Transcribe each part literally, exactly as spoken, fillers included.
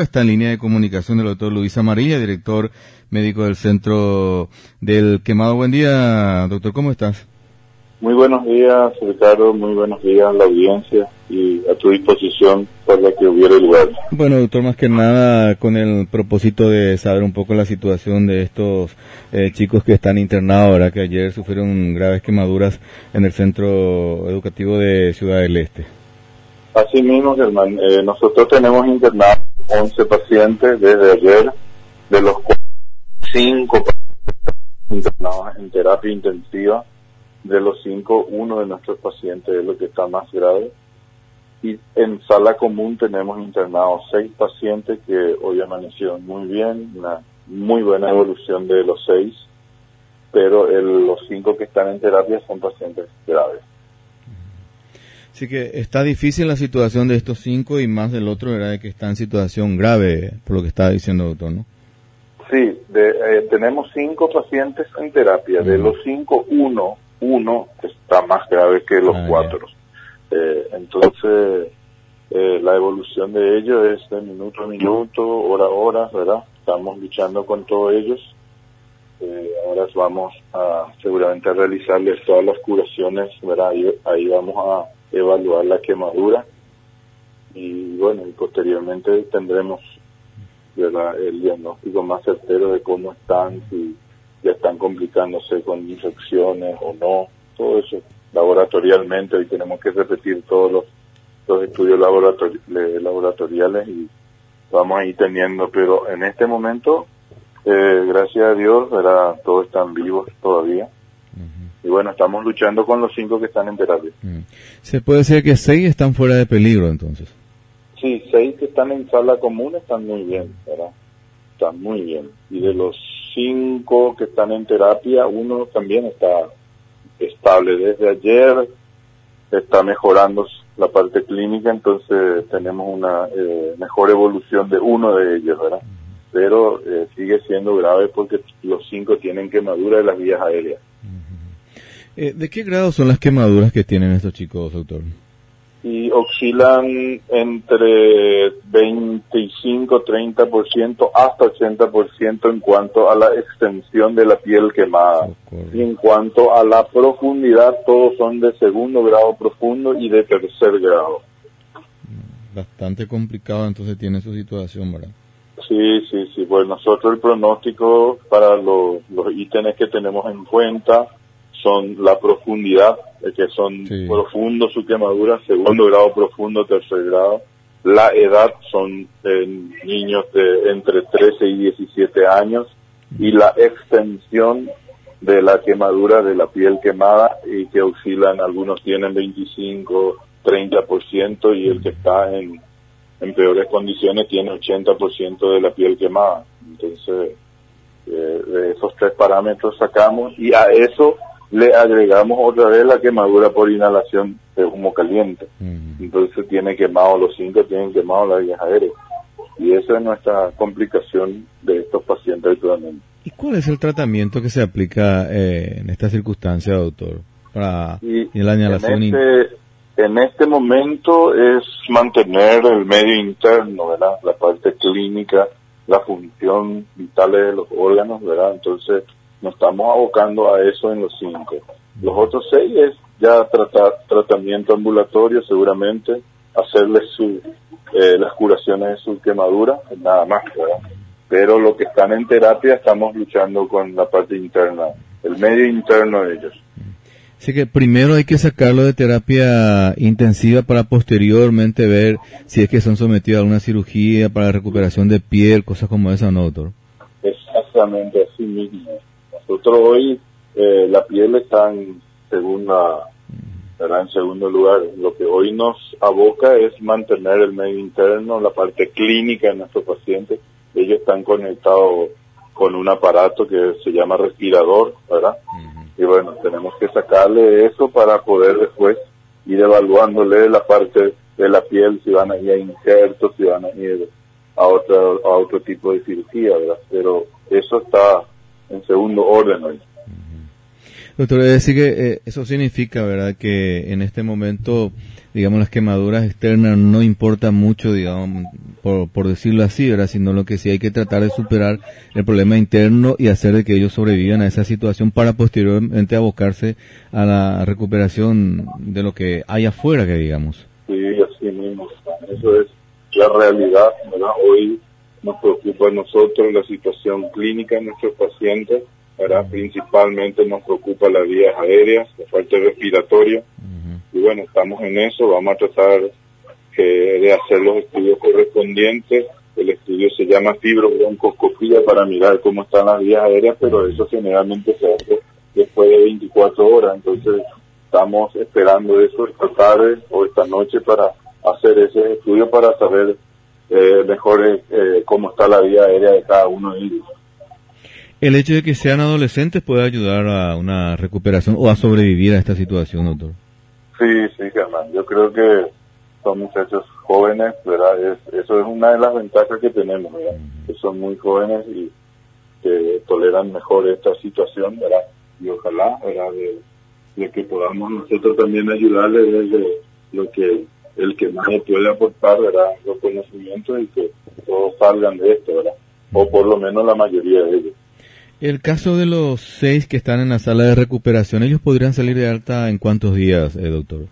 cinco. Está en línea de comunicación el doctor Luis Amarilla, director médico del Centro del Quemado. Buen día, doctor, ¿cómo estás? Muy buenos días, Ricardo, muy buenos días a la audiencia y a tu disposición para que hubiera lugar. Bueno, doctor, más que nada con el propósito de saber un poco la situación de estos eh, chicos que están internados, ¿verdad? Que ayer sufrieron graves quemaduras en el Centro Educativo de Ciudad del Este. Así mismo, Germán, eh, nosotros tenemos internados once pacientes desde ayer, de los cuales cinco internados en terapia intensiva. De los cinco, uno de nuestros pacientes es lo que está más grave. Y en sala común tenemos internados seis pacientes que hoy amanecieron muy bien, una muy buena evolución de los seis, pero el, los cinco que están en terapia son pacientes graves. Así que está difícil la situación de estos cinco y más del otro, ¿verdad? Que está en situación grave, por lo que estaba diciendo el doctor, ¿no? Sí, de, eh, tenemos cinco pacientes en terapia. Uh-huh. De los cinco, uno, uno está más grave que los ah, cuatro. Eh, entonces, eh, la evolución de ellos es de minuto a minuto, hora a hora, ¿verdad? Estamos luchando con todos ellos. Eh, ahora vamos a seguramente a realizarles todas las curaciones, ¿verdad? Ahí, ahí vamos a evaluar la quemadura y bueno, y posteriormente tendremos, ¿verdad?, el diagnóstico más certero de cómo están, si ya están complicándose con infecciones o no, todo eso laboratorialmente. Hoy tenemos que repetir todos los, los estudios laboratori- laboratoriales y vamos a ir teniendo, pero en este momento, eh, gracias a Dios, ¿verdad?, todos están vivos todavía. Y bueno, estamos luchando con los cinco que están en terapia. ¿Se puede decir que seis están fuera de peligro entonces? Sí, seis que están en sala común están muy bien, ¿verdad? Están muy bien. Y de los cinco que están en terapia, uno también está estable. Desde ayer está mejorando la parte clínica, entonces tenemos una eh, mejor evolución de uno de ellos, ¿verdad? Pero eh, sigue siendo grave porque los cinco tienen quemadura de las vías aéreas. Eh, ¿De qué grado son las quemaduras que tienen estos chicos, doctor? Y oscilan entre veinticinco a treinta por ciento hasta ochenta por ciento en cuanto a la extensión de la piel quemada. Y en cuanto a la profundidad, todos son de segundo grado profundo y de tercer grado. Bastante complicado entonces tiene su situación, ¿verdad? Sí, sí, sí. Pues nosotros el pronóstico para los, los ítems que tenemos en cuenta son la profundidad, que son sí. profundos su quemadura, segundo grado profundo, tercer grado. La edad son eh, niños de entre trece y diecisiete años. Y la extensión de la quemadura de la piel quemada, y que oscilan, algunos tienen veinticinco, treinta por ciento, y el que está en, en peores condiciones tiene ochenta por ciento de la piel quemada. Entonces, eh, de esos tres parámetros sacamos, y a eso le agregamos otra vez la quemadura por inhalación de humo caliente. Uh-huh. Entonces tiene quemado, los cinco tienen quemado las vías aéreas. Y esa es nuestra complicación de estos pacientes actualmente. ¿Y cuál es el tratamiento que se aplica eh, en esta circunstancia, doctor? Para y la inhalación. En este, in... en este momento es mantener el medio interno, ¿verdad? La parte clínica, la función vital de los órganos, ¿verdad? Entonces nos estamos abocando a eso en los cinco. Los otros seis es ya tratar tratamiento ambulatorio, seguramente, hacerles su, eh, las curaciones de su quemadura, nada más, ¿verdad? Pero lo que están en terapia estamos luchando con la parte interna, el medio interno de ellos. Así que primero hay que sacarlo de terapia intensiva para posteriormente ver si es que son sometidos a alguna cirugía para recuperación de piel, cosas como esa, ¿no, doctor? Exactamente, así mismo. Nosotros hoy, eh, la piel está en segunda, ¿verdad? En segundo lugar. Lo que hoy nos aboca es mantener el medio interno, la parte clínica de nuestros pacientes. Ellos están conectados con un aparato que se llama respirador, ¿verdad? Uh-huh. Y bueno, tenemos que sacarle eso para poder después ir evaluándole la parte de la piel, si van a ir a injertos, si van a ir a otro, a otro tipo de cirugía, ¿verdad? Pero eso está en segundo orden hoy. Doctor, es decir que eh, eso significa, ¿verdad?, que en este momento digamos, las quemaduras externas no importa mucho, digamos, por, por decirlo así, ¿verdad? Sino lo que sí hay que tratar de superar el problema interno y hacer de que ellos sobrevivan a esa situación para posteriormente abocarse a la recuperación de lo que hay afuera, que digamos. Sí, así mismo. Eso es la realidad, ¿verdad? Hoy nos preocupa a nosotros la situación clínica de nuestros pacientes, ¿verdad? Principalmente nos preocupa las vías aéreas, la falta respiratoria. Uh-huh. Y bueno, estamos en eso, vamos a tratar eh, de hacer los estudios correspondientes. El estudio se llama fibrobroncoscopía para mirar cómo están las vías aéreas, pero eso generalmente se hace después de veinticuatro horas. Entonces estamos esperando eso esta tarde o esta noche para hacer ese estudio para saber eh, mejor eh, cómo está la vía aérea de cada uno de ellos. ¿El hecho de que sean adolescentes puede ayudar a una recuperación o a sobrevivir a esta situación, doctor? Sí, sí, Germán. Yo creo que son muchachos jóvenes, ¿verdad? Es, eso es una de las ventajas que tenemos, ¿verdad? Uh-huh. Que son muy jóvenes y que toleran mejor esta situación, ¿verdad? Y ojalá, ¿verdad? De, de que podamos nosotros también ayudarles desde lo que el que más le puede aportar, ¿verdad? Los conocimientos y que todos salgan de esto, ¿verdad? O por lo menos la mayoría de ellos. El caso de los seis que están en la sala de recuperación, ¿ellos podrían salir de alta en cuántos días, eh, doctor?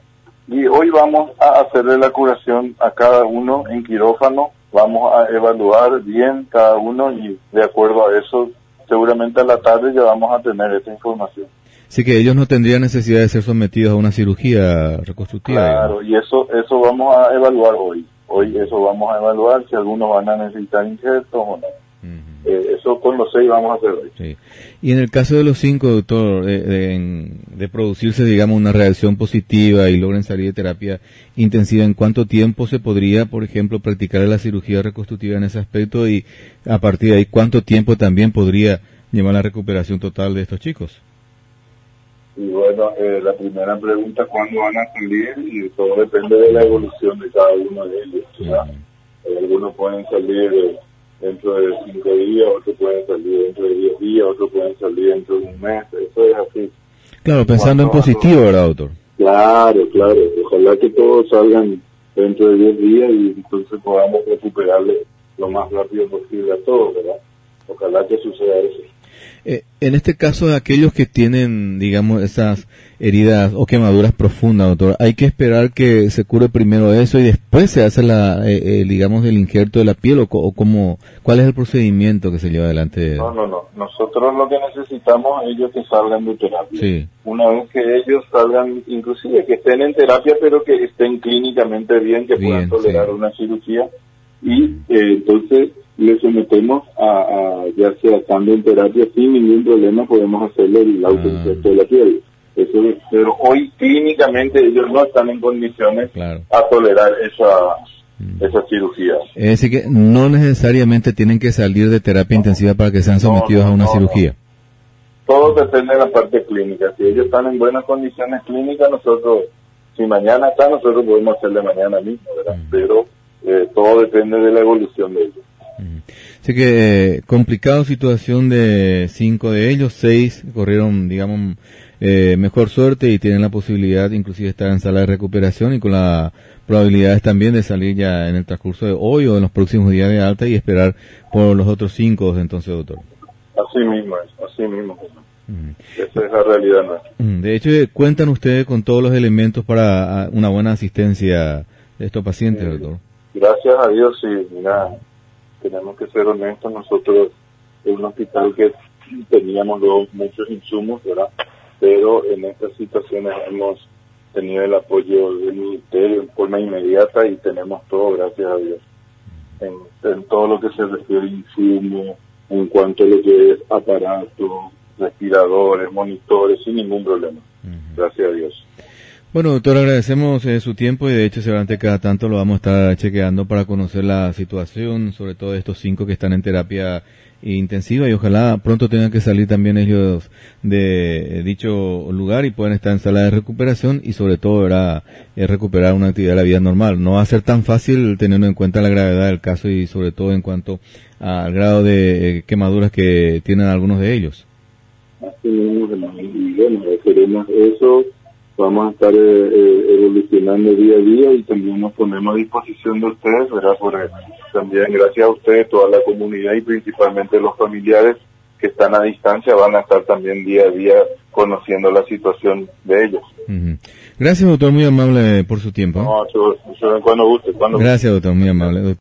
Y hoy vamos a hacerle la curación a cada uno en quirófano, vamos a evaluar bien cada uno y de acuerdo a eso, seguramente a la tarde ya vamos a tener esta información. Así que ellos no tendrían necesidad de ser sometidos a una cirugía reconstructiva. Claro, digamos. Y eso eso vamos a evaluar hoy. Hoy eso vamos a evaluar si algunos van a necesitar injertos o no. Uh-huh. Eh, eso con los seis vamos a hacer hoy. Sí. Y en el caso de los cinco, doctor, de, de, de producirse, digamos, una reacción positiva y logren salir de terapia intensiva, ¿en cuánto tiempo se podría, por ejemplo, practicar la cirugía reconstructiva en ese aspecto? Y a partir de ahí, ¿cuánto tiempo también podría llevar la recuperación total de estos chicos? Y bueno, eh, la primera pregunta, ¿cuándo van a salir? Y todo depende de la evolución de cada uno de ellos. ¿Verdad? Uh-huh. Eh, algunos pueden salir eh, dentro de cinco días, otros pueden salir dentro de diez días, otros pueden salir dentro de un mes. Eso es así. Claro, pensando en positivo, ¿verdad, doctor? Claro, claro. Ojalá que todos salgan dentro de diez días y entonces podamos recuperarle lo más rápido posible a todos, ¿verdad? Ojalá que suceda eso. Eh, en este caso de aquellos que tienen, digamos, esas heridas o quemaduras profundas, doctor, ¿hay que esperar que se cure primero eso y después se hace, la, eh, eh, digamos, el injerto de la piel o, o cómo, cuál es el procedimiento que se lleva adelante? No, no, no. Nosotros lo que necesitamos es ellos que salgan de terapia. Sí. Una vez que ellos salgan, inclusive que estén en terapia, pero que estén clínicamente bien, que bien, puedan tolerar sí. una cirugía y eh, entonces le sometemos a, a ya sea estando en terapia sin ningún problema podemos hacerle el autoinjerto ah. de la piel. Eso es, pero hoy clínicamente ellos no están en condiciones claro. a tolerar esa mm. esa cirugía. Es decir que no necesariamente tienen que salir de terapia intensiva para que sean sometidos no, no, a una no, cirugía. No. Todo depende de la parte clínica. Si ellos están en buenas condiciones clínicas, nosotros, si mañana está, nosotros podemos hacerle mañana mismo, ¿verdad? Mm. Pero eh, todo depende de la evolución de ellos. Así que eh, complicada situación de cinco de ellos, seis corrieron, digamos, eh, mejor suerte y tienen la posibilidad inclusive de estar en sala de recuperación y con las probabilidades también de salir ya en el transcurso de hoy o en los próximos días de alta y esperar por los otros cinco entonces, doctor. Así mismo es, así mismo es. Uh-huh. Esa es la realidad nuestra. Uh-huh. De hecho, cuentan ustedes con todos los elementos para una buena asistencia de estos pacientes, sí. doctor. Gracias a Dios, sí, mira. Tenemos que ser honestos, nosotros en un hospital que teníamos luego muchos insumos, ¿verdad? Pero en estas situaciones hemos tenido el apoyo del ministerio en forma inmediata y tenemos todo, gracias a Dios. En, en todo lo que se refiere a insumos, en cuanto a lo que es aparatos, respiradores, monitores, sin ningún problema. Uh-huh. Gracias a Dios. Bueno, doctor, agradecemos eh, su tiempo y de hecho seguramente cada tanto lo vamos a estar chequeando para conocer la situación, sobre todo de estos cinco que están en terapia intensiva y ojalá pronto tengan que salir también ellos de eh, dicho lugar y puedan estar en sala de recuperación y sobre todo ¿verdad? Eh, recuperar una actividad de la vida normal. No va a ser tan fácil teniendo en cuenta la gravedad del caso y sobre todo en cuanto al grado de eh, quemaduras que tienen algunos de ellos. Así mismo, y bueno, queremos eso. vamos a estar eh, eh, evolucionando día a día y también nos ponemos a disposición de ustedes, ¿verdad? Por, eh, también gracias a ustedes, toda la comunidad y principalmente los familiares que están a distancia van a estar también día a día conociendo la situación de ellos. Uh-huh. Gracias, doctor, muy amable por su tiempo. No, yo, yo, cuando guste, cuando Gracias, doctor, muy amable.